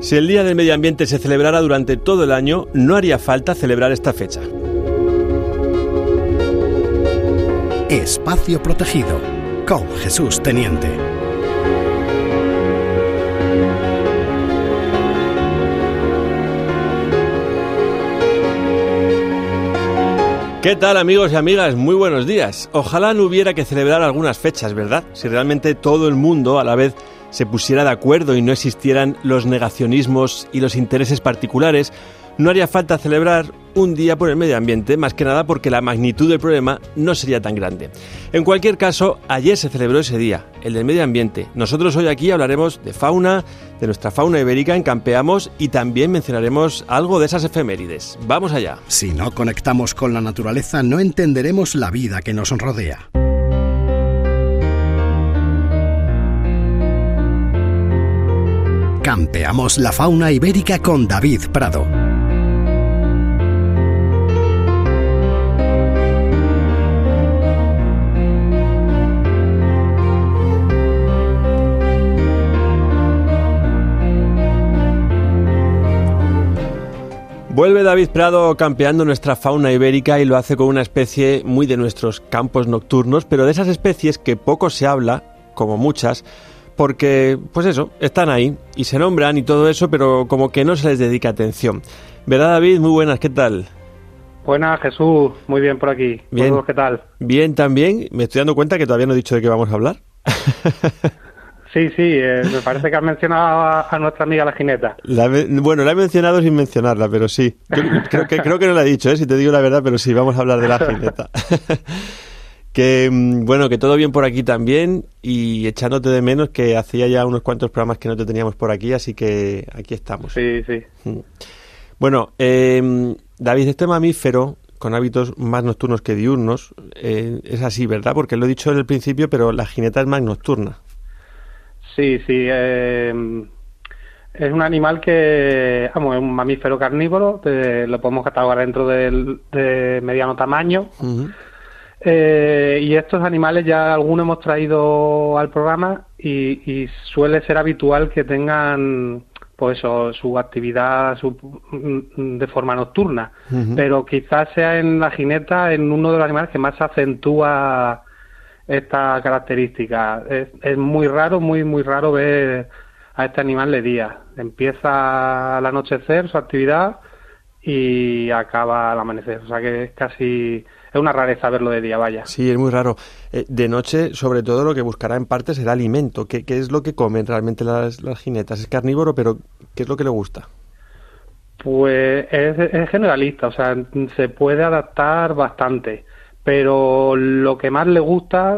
Si el Día del Medio Ambiente se celebrara durante todo el año, no haría falta celebrar esta fecha. Espacio Protegido, con Jesús Teniente. ¿Qué tal, amigos y amigas? Muy buenos días. Ojalá no hubiera que celebrar algunas fechas, ¿verdad? Si realmente todo el mundo a la vez se pusiera de acuerdo y no existieran los negacionismos y los intereses particulares, no haría falta celebrar un día por el medio ambiente, más que nada porque la magnitud del problema no sería tan grande. En cualquier caso, ayer se celebró ese día, el del medio ambiente. Nosotros hoy aquí hablaremos de fauna, de nuestra fauna ibérica en Campeamos y también mencionaremos algo de esas efemérides. ¡Vamos allá! Si no conectamos con la naturaleza, no entenderemos la vida que nos rodea. Campeamos la fauna ibérica con David Prado. Vuelve David Prado campeando nuestra fauna ibérica y lo hace con una especie muy de nuestros campos nocturnos, pero de esas especies que poco se habla, como muchas, porque, pues eso, están ahí y se nombran y todo eso, pero como que no se les dedica atención. ¿Verdad, David? Muy buenas, ¿qué tal? Buenas, Jesús, muy bien por aquí. Bien. ¿Vosotros qué tal? Bien también. Me estoy dando cuenta que todavía no he dicho de qué vamos a hablar. Sí, me parece que has mencionado a nuestra amiga la jineta. Bueno, la he mencionado sin mencionarla, pero sí. Creo que no la he dicho, si te digo la verdad, pero sí, vamos a hablar de la jineta. Que bueno, que todo bien por aquí también y echándote de menos, que hacía ya unos cuantos programas que no te teníamos por aquí, así que aquí estamos. Sí. Bueno, David, este mamífero con hábitos más nocturnos que diurnos, es así, ¿verdad? Porque lo he dicho en el principio, pero la jineta es más nocturna. Sí, es un animal que, es un mamífero carnívoro, lo podemos catalogar dentro de mediano tamaño. Uh-huh. Y estos animales ya algunos hemos traído al programa y suele ser habitual que tengan pues su actividad de forma nocturna. Uh-huh. Pero quizás sea en la jineta en uno de los animales que más acentúa esta característica. Es muy raro, muy raro ver a este animal de día. Empieza al anochecer su actividad y acaba al amanecer. O sea que es una rareza verlo de día, vaya. Sí, es muy raro. De noche, sobre todo, lo que buscará en parte será alimento. ¿Qué es lo que comen realmente las jinetas? Es carnívoro, pero ¿qué es lo que le gusta? Pues es generalista, o sea, se puede adaptar bastante. Pero lo que más le gusta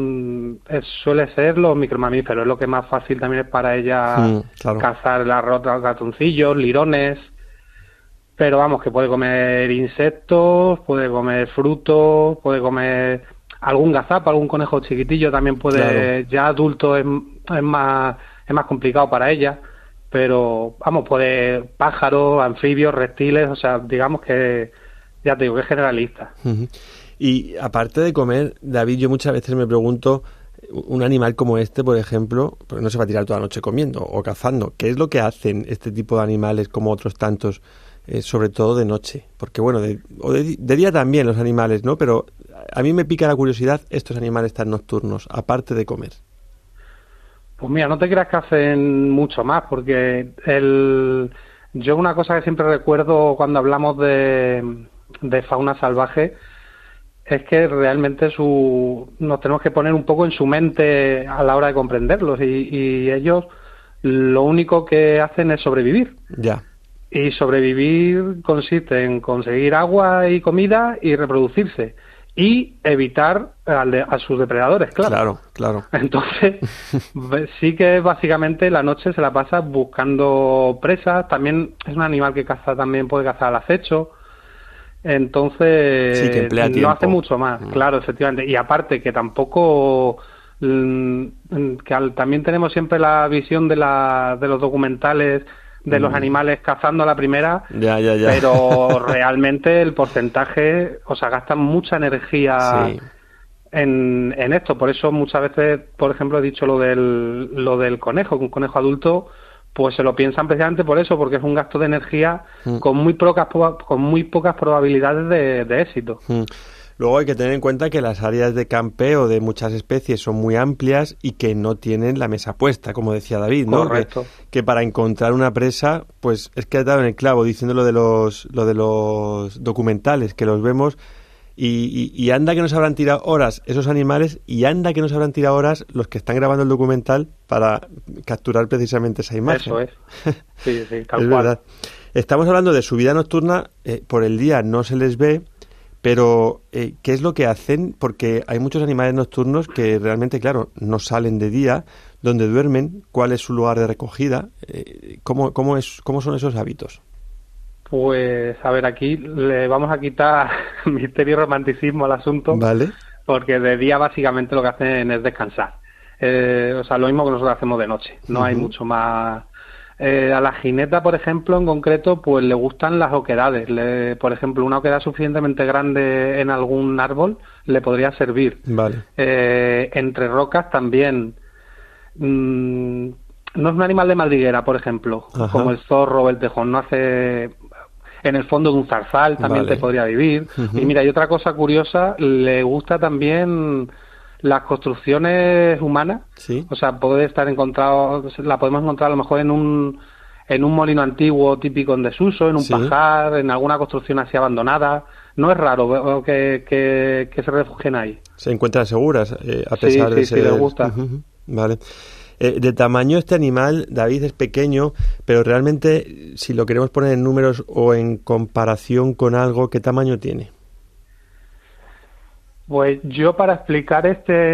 suele ser los micromamíferos. Es lo que más fácil también es para ella claro. Cazar ratoncillos, lirones. Pero vamos, que puede comer insectos, puede comer frutos, puede comer algún gazapo, algún conejo chiquitillo también puede. Claro. Ya adulto es más complicado para ella. Pero vamos, puede pájaros, anfibios, reptiles, o sea, digamos que ya te digo que es generalista. Uh-huh. Y aparte de comer, David, yo muchas veces me pregunto, un animal como este, por ejemplo, pues no se va a tirar toda la noche comiendo o cazando. ¿Qué es lo que hacen este tipo de animales como otros tantos, sobre todo de noche? Porque bueno, de día también los animales, ¿no? Pero a mí me pica la curiosidad estos animales tan nocturnos, aparte de comer. Pues mira, no te creas que hacen mucho más, porque yo una cosa que siempre recuerdo cuando hablamos de fauna salvaje es que realmente nos tenemos que poner un poco en su mente a la hora de comprenderlos y ellos lo único que hacen es sobrevivir. Ya. Y sobrevivir consiste en conseguir agua y comida y reproducirse y evitar a sus depredadores, claro. Claro. Entonces, sí que básicamente la noche se la pasa buscando presas. También es un animal que puede cazar al acecho. Entonces, sí, que emplea tiempo. No hace mucho más, claro, efectivamente. Y aparte que tampoco, también tenemos siempre la visión de los documentales de los animales cazando a la primera, ya. Pero realmente el porcentaje, o sea, gastan mucha energía en esto. Por eso muchas veces, por ejemplo, he dicho lo del conejo, que un conejo adulto pues se lo piensan precisamente por eso, porque es un gasto de energía con muy pocas probabilidades de éxito. Luego hay que tener en cuenta que las áreas de campeo de muchas especies son muy amplias y que no tienen la mesa puesta, como decía David, ¿no? Correcto. Que para encontrar una presa, pues es que ha dado en el clavo diciendo lo de los documentales, que los vemos y anda que nos habrán tirado horas esos animales y anda que nos habrán tirado horas los que están grabando el documental para capturar precisamente esa imagen. Eso es. Sí, tal es cual. Verdad. Estamos hablando de su vida nocturna, por el día no se les ve. Pero, ¿qué es lo que hacen? Porque hay muchos animales nocturnos que realmente, claro, no salen de día. ¿Dónde duermen? ¿Cuál es su lugar de recogida? ¿Cómo son esos hábitos? Pues, a ver, aquí le vamos a quitar misterio y romanticismo al asunto. Vale. Porque de día básicamente lo que hacen es descansar. O sea, lo mismo que nosotros hacemos de noche. No hay mucho más. A la jineta, por ejemplo, en concreto, pues le gustan las oquedades. Por ejemplo, una oquedad suficientemente grande en algún árbol le podría servir. Vale. Entre rocas también. No es un animal de madriguera, por ejemplo, como el zorro o el tejón. No hace... En el fondo de un zarzal también te podría vivir. Y mira, hay otra cosa curiosa, le gusta también las construcciones humanas. Sí. O sea, puede estar la podemos encontrar a lo mejor en un molino antiguo típico en desuso, en un pajar, en alguna construcción así abandonada. No es raro que se refugien ahí. Se encuentran seguras, a pesar de ser... Sí, les gusta. Vale. De tamaño este animal, David, es pequeño, pero realmente, si lo queremos poner en números o en comparación con algo, ¿qué tamaño tiene? Pues yo, para explicar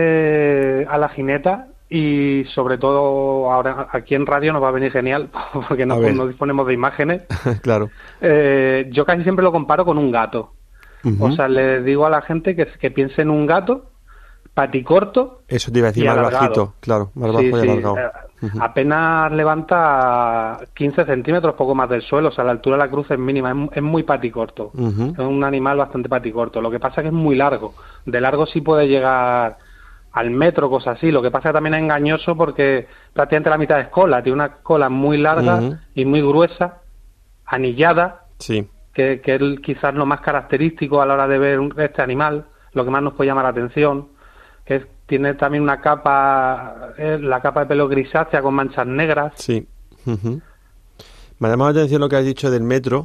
a la jineta, y sobre todo ahora aquí en radio nos va a venir genial, porque no disponemos de imágenes. Claro. Yo casi siempre lo comparo con un gato. O sea, le digo a la gente que piense en un gato, paticorto. Eso te iba a decir, más bajito, claro, más bajo y alargado. Apenas levanta 15 centímetros, poco más del suelo, o sea, la altura de la cruz es mínima, es muy paticorto. Es un animal bastante paticorto. Lo que pasa es que es muy largo. De largo sí puede llegar al metro, cosas así. Lo que pasa es que también es engañoso porque prácticamente la mitad es cola. Tiene una cola muy larga y muy gruesa, anillada, que es quizás lo más característico a la hora de ver este animal, lo que más nos puede llamar la atención, que tiene también una capa, la capa de pelo grisácea con manchas negras. Sí. Me ha llamado la atención lo que has dicho del metro,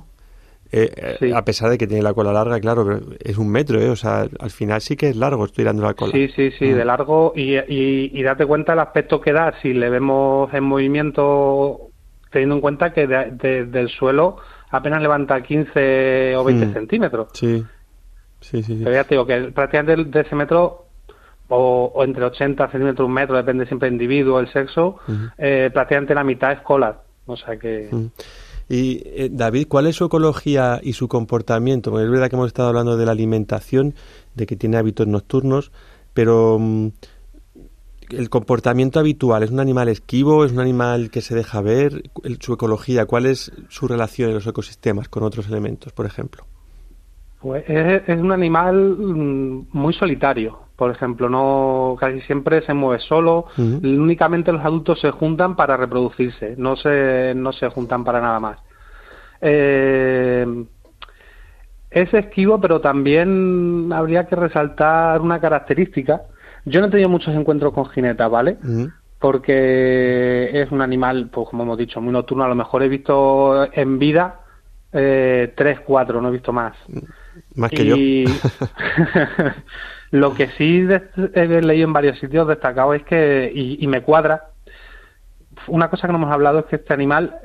a pesar de que tiene la cola larga, claro, pero es un metro, o sea, al final sí que es largo, estoy dando la cola. Sí, de largo, y date cuenta el aspecto que da si le vemos en movimiento, teniendo en cuenta que del suelo apenas levanta 15 o 20 centímetros. Sí. Pero ya te digo que prácticamente de ese metro, o entre 80 centímetros, un metro, depende siempre del individuo, el sexo, prácticamente la mitad es cola. O sea que... Y David, ¿cuál es su ecología y su comportamiento? Porque es verdad que hemos estado hablando de la alimentación, de que tiene hábitos nocturnos, pero el comportamiento habitual, ¿es un animal esquivo? ¿Es un animal que se deja ver? Su ecología, ¿cuál es su relación en los ecosistemas con otros elementos, por ejemplo? Pues es un animal muy solitario. Por ejemplo, casi siempre se mueve solo. Únicamente los adultos se juntan para reproducirse, no se juntan para nada más. Es esquivo, pero también habría que resaltar una característica. Yo no he tenido muchos encuentros con jinetas, ¿vale? Porque es un animal, pues como hemos dicho, muy nocturno. A lo mejor he visto en vida 3, 4, no he visto más. Más que yo. Lo que sí he leído en varios sitios destacados es que, y me cuadra, una cosa que no hemos hablado es que este animal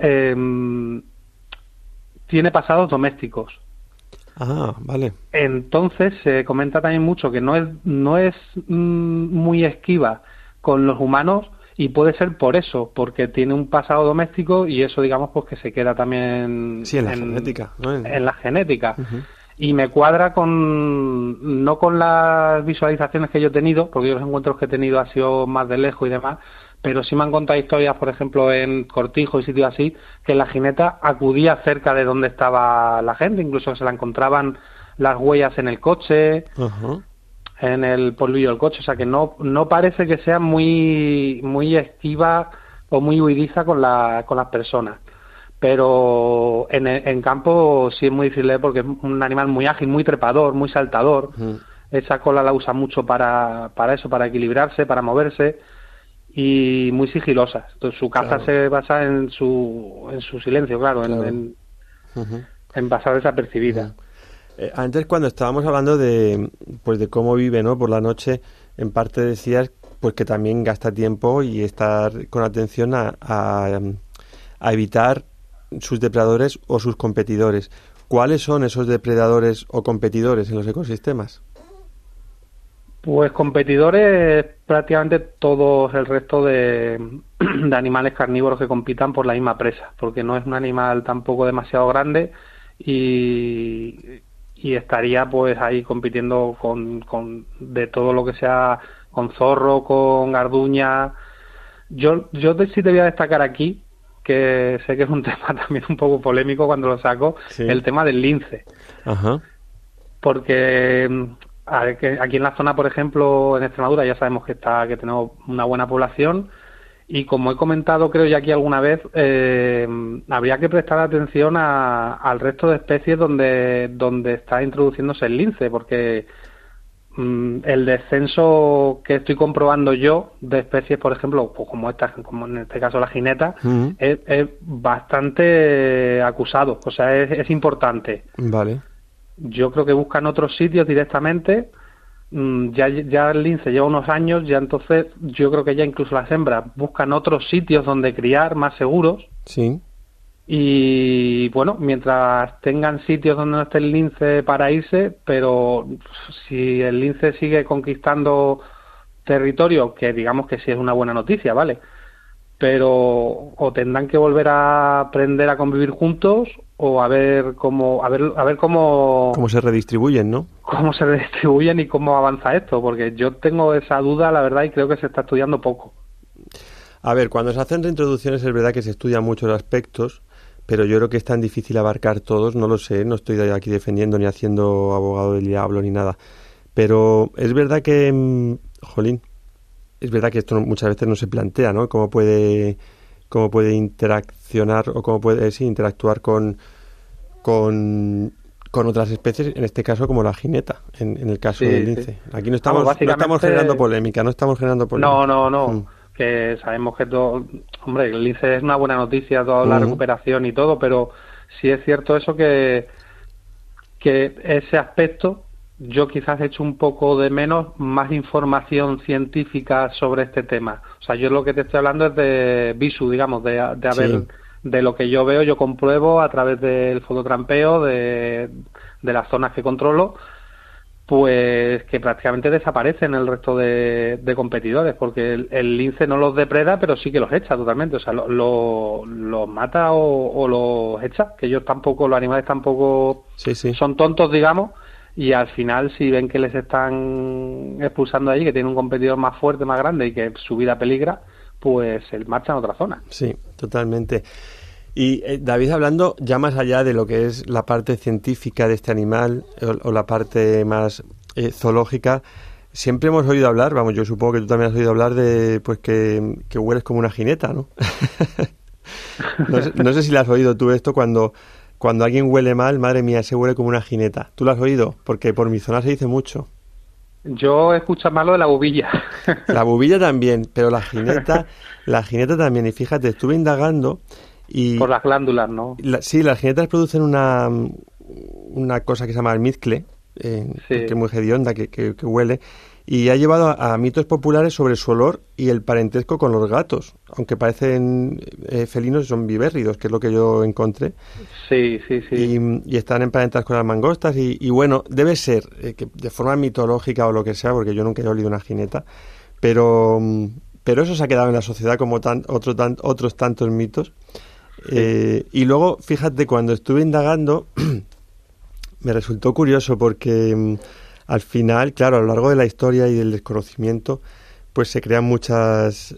tiene pasados domésticos. Ah, vale. Entonces se comenta también mucho que no es muy esquiva con los humanos, y puede ser por eso, porque tiene un pasado doméstico, y eso, digamos, pues que se queda también en la genética, ¿no? En la genética. Y me cuadra no con las visualizaciones que yo he tenido, porque yo los encuentros que he tenido ha sido más de lejos y demás, pero sí me han contado historias, por ejemplo, en cortijos y sitios así, que la jineta acudía cerca de donde estaba la gente, incluso se la encontraban las huellas en el coche, en el polvillo del coche. O sea que no parece que sea muy esquiva o muy huidiza con las personas. Pero en campo sí es muy difícil porque es un animal muy ágil, muy trepador, muy saltador. Esa cola la usa mucho para eso, para equilibrarse, para moverse, y muy sigilosa. Entonces su caza se basa en su silencio, en pasar desapercibida. Antes, cuando estábamos hablando de cómo vive, ¿no?, por la noche, en parte decías pues que también gasta tiempo y estar con atención a evitar sus depredadores o sus competidores. ¿Cuáles son esos depredadores o competidores en los ecosistemas? Pues competidores prácticamente todos el resto de animales carnívoros que compitan por la misma presa, porque no es un animal tampoco demasiado grande y estaría pues ahí compitiendo con de todo lo que sea, con zorro, con garduña. Yo sí te voy a destacar aquí, que sé que es un tema también un poco polémico cuando lo saco, el tema del lince. Ajá. Porque que aquí en la zona, por ejemplo, en Extremadura ya sabemos que tenemos una buena población, y como he comentado creo ya aquí alguna vez, habría que prestar atención al resto de especies donde está introduciéndose el lince, porque el descenso que estoy comprobando yo de especies, por ejemplo, pues como en este caso la jineta, es bastante acusado, o sea, es importante. Vale. Yo creo que buscan otros sitios directamente. Ya el lince lleva unos años, ya entonces yo creo que ya incluso las hembras buscan otros sitios donde criar más seguros. Sí. Y bueno, mientras tengan sitios donde no esté el lince para irse, pero si el lince sigue conquistando territorio, que digamos que sí es una buena noticia, ¿vale? Pero o tendrán que volver a aprender a convivir juntos, o a ver cómo se redistribuyen, ¿no? Cómo se redistribuyen y cómo avanza esto, porque yo tengo esa duda, la verdad, y creo que se está estudiando poco. A ver, cuando se hacen reintroducciones es verdad que se estudian muchos aspectos, pero yo creo que es tan difícil abarcar todos, no lo sé, no estoy aquí defendiendo ni haciendo abogado del diablo ni nada, pero es verdad que, es verdad que esto muchas veces no se plantea, ¿no? Cómo puede interaccionar o cómo puede interactuar con otras especies, en este caso como la jineta, en el caso del lince. Aquí no estamos generando polémica, No. Que sabemos que el lince es una buena noticia, toda la recuperación y todo, pero sí es cierto eso, que ese aspecto yo quizás he hecho un poco de menos, más información científica sobre este tema. O sea, yo lo que te estoy hablando es de visu, digamos, de lo que yo veo, yo compruebo a través del fototrampeo de las zonas que controlo, pues que prácticamente desaparecen el resto de competidores, porque el lince no los depreda, pero sí que los echa totalmente, o sea, los mata o los echa, que los animales tampoco son tontos, digamos, y al final si ven que les están expulsando allí, que tienen un competidor más fuerte, más grande y que su vida peligra, pues se marchan a otra zona. Sí, totalmente. Y David, hablando ya más allá de lo que es la parte científica de este animal o la parte más zoológica, siempre hemos oído hablar, yo supongo que tú también has oído hablar de pues que hueles como una jineta, ¿no? No sé si le has oído tú esto, cuando alguien huele mal, madre mía, se huele como una jineta. ¿Tú lo has oído? Porque por mi zona se dice mucho. Yo escucho más lo de la bubilla. La bubilla también, pero la jineta también. Y fíjate, estuve indagando y... Por las glándulas, ¿no? Sí, las jinetas producen una cosa que se llama almizcle, que es muy hedionda, que huele, y ha llevado a mitos populares sobre su olor y el parentesco con los gatos, aunque parecen felinos y son vivérridos, que es lo que yo encontré. Sí. Y están emparentadas con las mangostas y bueno, debe ser que de forma mitológica o lo que sea, porque yo nunca he olido una jineta, pero eso se ha quedado en la sociedad como otros tantos mitos. Y luego, fíjate, cuando estuve indagando me resultó curioso porque al final, claro, a lo largo de la historia y del desconocimiento, pues se crean muchos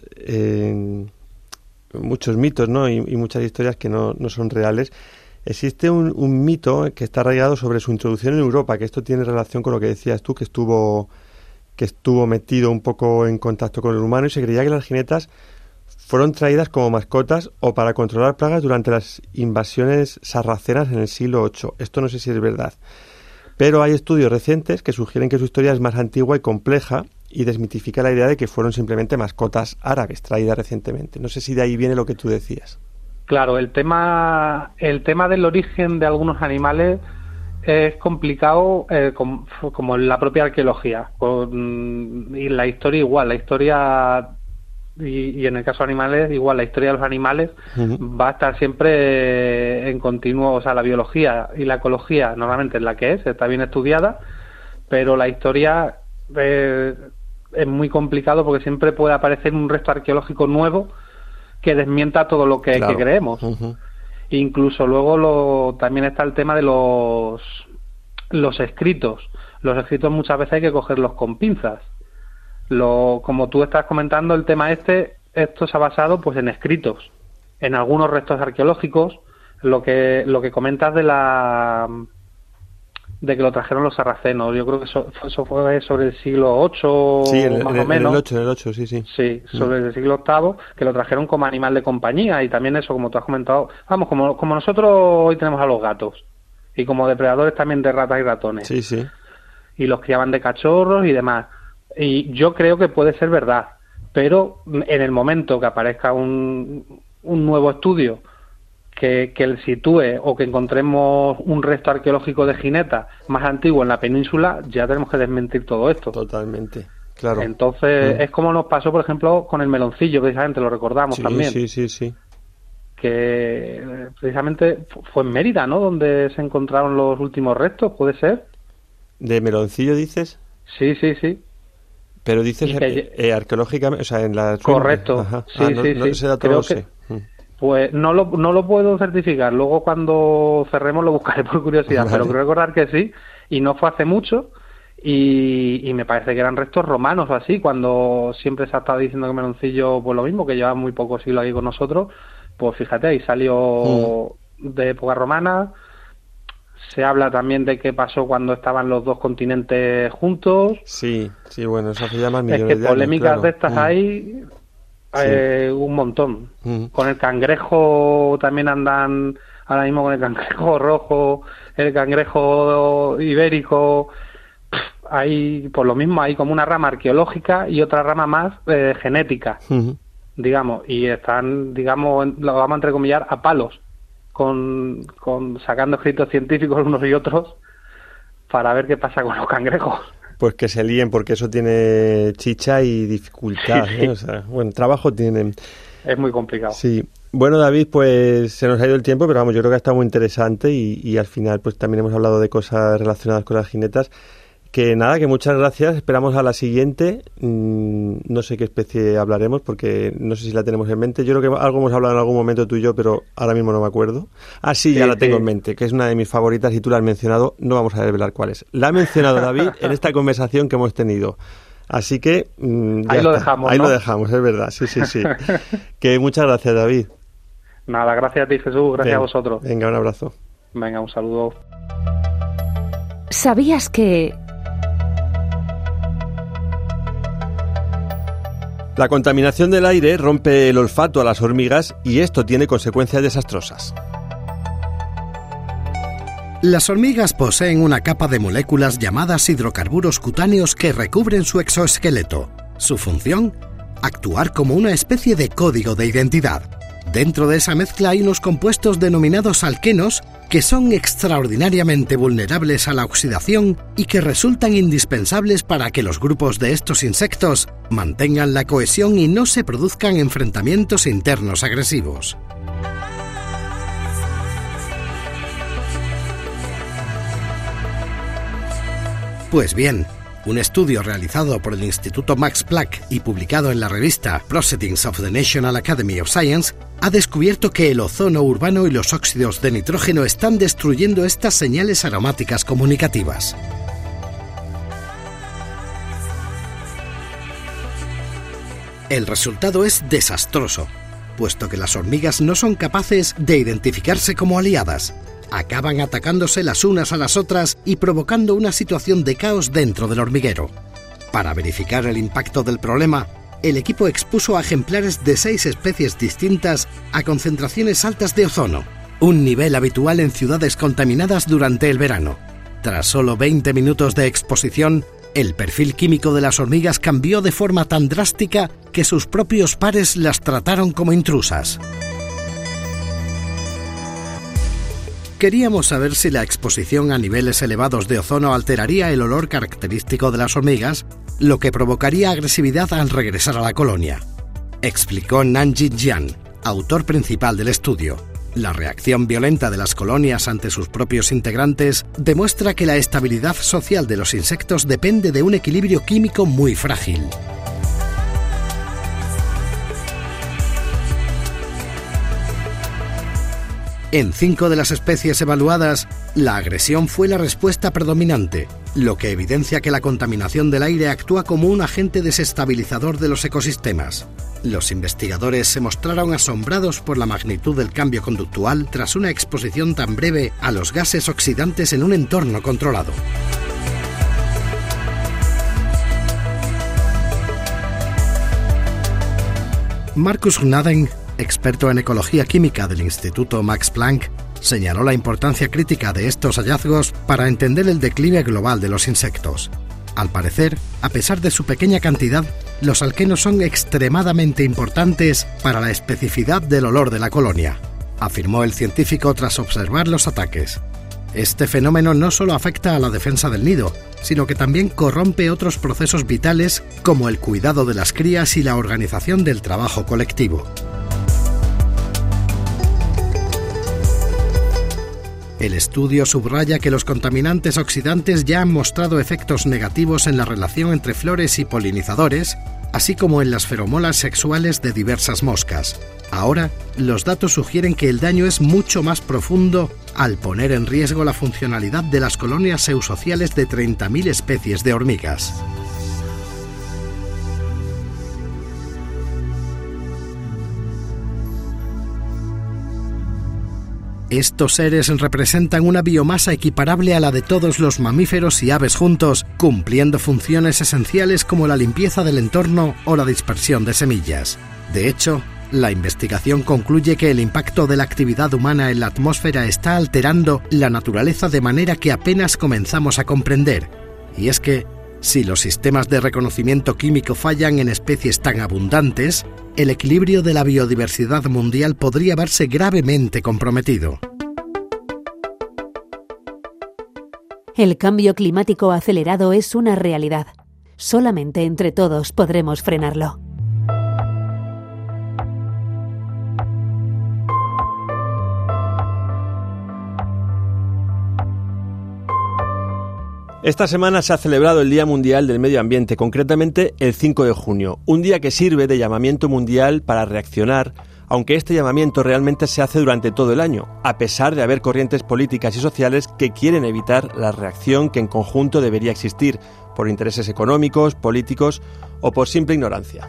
mitos, ¿no? Y muchas historias que no son reales. Existe un mito que está arraigado sobre su introducción en Europa, que esto tiene relación con lo que decías tú, que estuvo metido un poco en contacto con el humano, y se creía que las jinetas fueron traídas como mascotas o para controlar plagas durante las invasiones sarracenas en el siglo VIII. Esto no sé si es verdad. Pero hay estudios recientes que sugieren que su historia es más antigua y compleja y desmitifica la idea de que fueron simplemente mascotas árabes traídas recientemente. No sé si de ahí viene lo que tú decías. Claro, el tema del origen de algunos animales es complicado, como en la propia arqueología. Y la historia igual, la historia, y en el caso de animales, igual, la historia de los animales va a estar siempre en continuo. O sea, la biología y la ecología normalmente es la que está bien estudiada, pero la historia es muy complicado porque siempre puede aparecer un resto arqueológico nuevo que desmienta todo lo que creemos. Incluso luego también está el tema de los escritos. Los escritos muchas veces hay que cogerlos con pinzas. Como tú estás comentando, el tema esto se ha basado pues en escritos, en algunos restos arqueológicos, lo que comentas de que lo trajeron los sarracenos. Yo creo que eso fue sobre el siglo VIII, sí, más o menos. En el 8, sí. Sí, sobre el siglo VIII, que lo trajeron como animal de compañía, y también eso, como tú has comentado, vamos, como nosotros hoy tenemos a los gatos, y como depredadores también de ratas y ratones. Sí. Y los criaban de cachorros y demás. Y yo creo que puede ser verdad, pero en el momento que aparezca un nuevo estudio que le sitúe, o que encontremos un resto arqueológico de jineta más antiguo en la península, ya tenemos que desmentir todo esto. Totalmente, claro. Entonces, es como nos pasó, por ejemplo, con el meloncillo, precisamente, lo recordamos también. Sí. Que precisamente fue en Mérida, ¿no?, donde se encontraron los últimos restos, ¿puede ser? ¿De meloncillo dices? Sí. Pero dices arqueológicamente, o sea, en la... Correcto. Ajá. Sí. Ese dato no lo sé. Pues no lo puedo certificar. Luego cuando cerremos lo buscaré por curiosidad, vale. Pero creo recordar que sí, y no fue hace mucho, y me parece que eran restos romanos o así, cuando siempre se ha estado diciendo que Meloncillo, pues lo mismo, que lleva muy pocos siglos aquí con nosotros, pues fíjate, ahí salió de época romana. Se habla también de qué pasó cuando estaban los dos continentes juntos. Sí, bueno, eso se llama millones de años. Es que polémicas de estas hay... un montón. Con el cangrejo también andan ahora mismo, con el cangrejo rojo, el cangrejo ibérico. Hay, por lo mismo, hay como una rama arqueológica y otra rama más genética, digamos, y están, digamos, lo vamos a entrecomillar, a palos, con sacando escritos científicos unos y otros para ver qué pasa con los cangrejos. Pues que se líen, porque eso tiene chicha y dificultad, ¿eh? O sea, bueno, trabajo tienen. Es muy complicado. Sí. Bueno, David, pues se nos ha ido el tiempo, pero vamos, yo creo que ha estado muy interesante y al final pues también hemos hablado de cosas relacionadas con las jinetas. Que nada, que muchas gracias. Esperamos a la siguiente. No sé qué especie hablaremos, porque no sé si la tenemos en mente. Yo creo que algo hemos hablado en algún momento tú y yo, pero ahora mismo no me acuerdo. Sí, ya la tengo en mente, que es una de mis favoritas y tú la has mencionado. No vamos a revelar cuál es. La ha mencionado David en esta conversación que hemos tenido. Así que ahí lo dejamos, ahí ¿no? Lo dejamos, es verdad. Sí. Que muchas gracias, David. Nada, gracias a ti, Jesús. Gracias a vosotros. Venga, un abrazo. Venga, un saludo. ¿Sabías que... La contaminación del aire rompe el olfato a las hormigas y esto tiene consecuencias desastrosas. Las hormigas poseen una capa de moléculas llamadas hidrocarburos cutáneos que recubren su exoesqueleto. Su función: actuar como una especie de código de identidad. Dentro de esa mezcla hay unos compuestos denominados alquenos que son extraordinariamente vulnerables a la oxidación y que resultan indispensables para que los grupos de estos insectos mantengan la cohesión y no se produzcan enfrentamientos internos agresivos. Pues bien, un estudio realizado por el Instituto Max Planck y publicado en la revista Proceedings of the National Academy of Science ha descubierto que el ozono urbano y los óxidos de nitrógeno están destruyendo estas señales aromáticas comunicativas. El resultado es desastroso, puesto que las hormigas no son capaces de identificarse como aliadas. Acaban atacándose las unas a las otras y provocando una situación de caos dentro del hormiguero. Para verificar el impacto del problema, el equipo expuso a ejemplares de 6 especies distintas a concentraciones altas de ozono, un nivel habitual en ciudades contaminadas durante el verano. Tras solo 20 minutos de exposición, el perfil químico de las hormigas cambió de forma tan drástica que sus propios pares las trataron como intrusas. Queríamos saber si la exposición a niveles elevados de ozono alteraría el olor característico de las hormigas, lo que provocaría agresividad al regresar a la colonia, explicó Nanjing Jian, autor principal del estudio. La reacción violenta de las colonias ante sus propios integrantes demuestra que la estabilidad social de los insectos depende de un equilibrio químico muy frágil. En 5 de las especies evaluadas, la agresión fue la respuesta predominante, lo que evidencia que la contaminación del aire actúa como un agente desestabilizador de los ecosistemas. Los investigadores se mostraron asombrados por la magnitud del cambio conductual tras una exposición tan breve a los gases oxidantes en un entorno controlado. Markus Gnaden, experto en ecología química del Instituto Max Planck, señaló la importancia crítica de estos hallazgos para entender el declive global de los insectos. Al parecer, a pesar de su pequeña cantidad, los alquenos son extremadamente importantes para la especificidad del olor de la colonia, afirmó el científico tras observar los ataques. Este fenómeno no solo afecta a la defensa del nido, sino que también corrompe otros procesos vitales como el cuidado de las crías y la organización del trabajo colectivo. El estudio subraya que los contaminantes oxidantes ya han mostrado efectos negativos en la relación entre flores y polinizadores, así como en las feromonas sexuales de diversas moscas. Ahora, los datos sugieren que el daño es mucho más profundo al poner en riesgo la funcionalidad de las colonias eusociales de 30.000 especies de hormigas. Estos seres representan una biomasa equiparable a la de todos los mamíferos y aves juntos, cumpliendo funciones esenciales como la limpieza del entorno o la dispersión de semillas. De hecho, la investigación concluye que el impacto de la actividad humana en la atmósfera está alterando la naturaleza de manera que apenas comenzamos a comprender. Y es que, si los sistemas de reconocimiento químico fallan en especies tan abundantes, el equilibrio de la biodiversidad mundial podría verse gravemente comprometido. El cambio climático acelerado es una realidad. Solamente entre todos podremos frenarlo. Esta semana se ha celebrado el Día Mundial del Medio Ambiente, concretamente el 5 de junio, un día que sirve de llamamiento mundial para reaccionar, aunque este llamamiento realmente se hace durante todo el año, a pesar de haber corrientes políticas y sociales que quieren evitar la reacción que en conjunto debería existir, por intereses económicos, políticos o por simple ignorancia.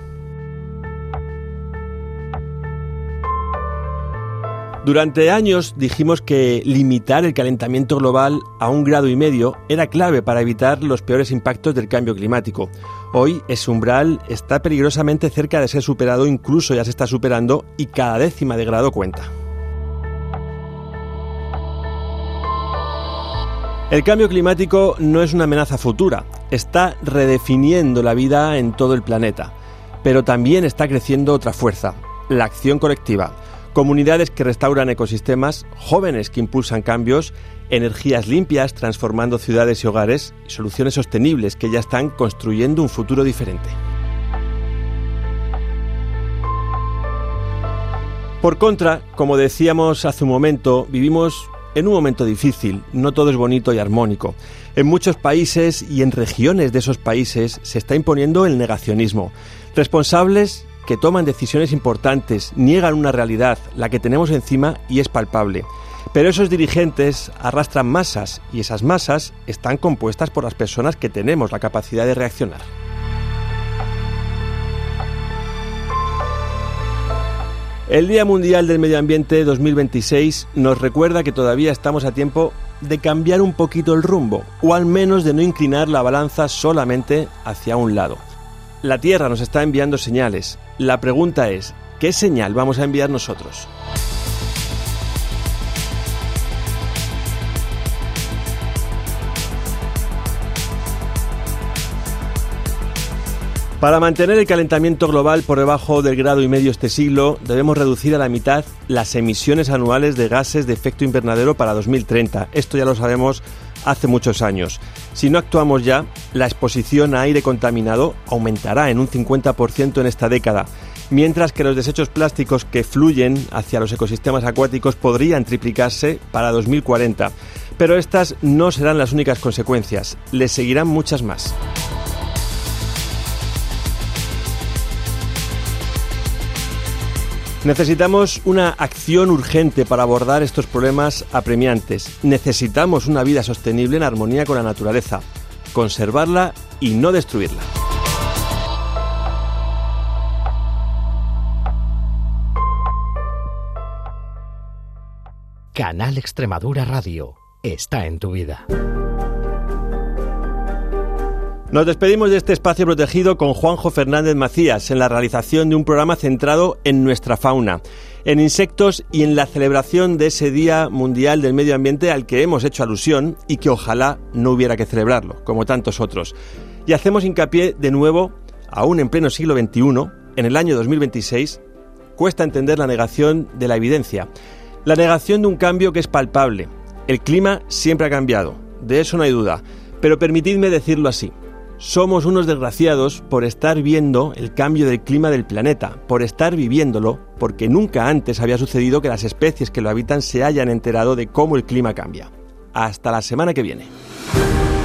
Durante años dijimos que limitar el calentamiento global a 1,5 grados era clave para evitar los peores impactos del cambio climático. Hoy ese umbral está peligrosamente cerca de ser superado, incluso ya se está superando, y cada décima de grado cuenta. El cambio climático no es una amenaza futura, está redefiniendo la vida en todo el planeta, pero también está creciendo otra fuerza, la acción colectiva. Comunidades que restauran ecosistemas, jóvenes que impulsan cambios, energías limpias transformando ciudades y hogares, y soluciones sostenibles que ya están construyendo un futuro diferente. Por contra, como decíamos hace un momento, vivimos en un momento difícil, no todo es bonito y armónico. En muchos países y en regiones de esos países se está imponiendo el negacionismo. Responsables que toman decisiones importantes, niegan una realidad, la que tenemos encima y es palpable. Pero esos dirigentes arrastran masas y esas masas están compuestas por las personas que tenemos la capacidad de reaccionar. El Día Mundial del Medio Ambiente 2026 nos recuerda que todavía estamos a tiempo de cambiar un poquito el rumbo, o al menos de no inclinar la balanza solamente hacia un lado. La Tierra nos está enviando señales. La pregunta es, ¿qué señal vamos a enviar nosotros? Para mantener el calentamiento global por debajo del 1,5 grados este siglo, debemos reducir a la mitad las emisiones anuales de gases de efecto invernadero para 2030. Esto ya lo sabemos hace muchos años. Si no actuamos ya, la exposición a aire contaminado aumentará en un 50% en esta década, mientras que los desechos plásticos que fluyen hacia los ecosistemas acuáticos podrían triplicarse para 2040. Pero estas no serán las únicas consecuencias, les seguirán muchas más. Necesitamos una acción urgente para abordar estos problemas apremiantes. Necesitamos una vida sostenible en armonía con la naturaleza, conservarla y no destruirla. Canal Extremadura Radio está en tu vida. Nos despedimos de este espacio protegido con Juanjo Fernández Macías en la realización de un programa centrado en nuestra fauna, en insectos y en la celebración de ese Día Mundial del Medio Ambiente al que hemos hecho alusión y que ojalá no hubiera que celebrarlo, como tantos otros. Y hacemos hincapié de nuevo, aún en pleno siglo XXI, en el año 2026, cuesta entender la negación de la evidencia, la negación de un cambio que es palpable. El clima siempre ha cambiado, de eso no hay duda, pero permitidme decirlo así. Somos unos desgraciados por estar viendo el cambio del clima del planeta, por estar viviéndolo, porque nunca antes había sucedido que las especies que lo habitan se hayan enterado de cómo el clima cambia. Hasta la semana que viene.